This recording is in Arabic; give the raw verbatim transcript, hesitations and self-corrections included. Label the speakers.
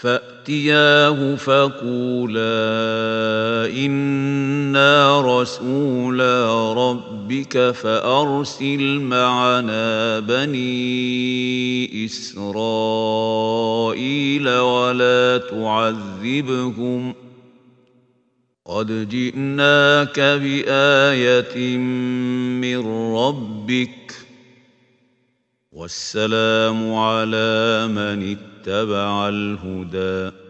Speaker 1: فأتياه فقولا إنا رسولا ربك فأرسل معنا بني إسرائيل ولا تعذبهم قد جئناك بآية من ربك والسلام على من اتبع الهدى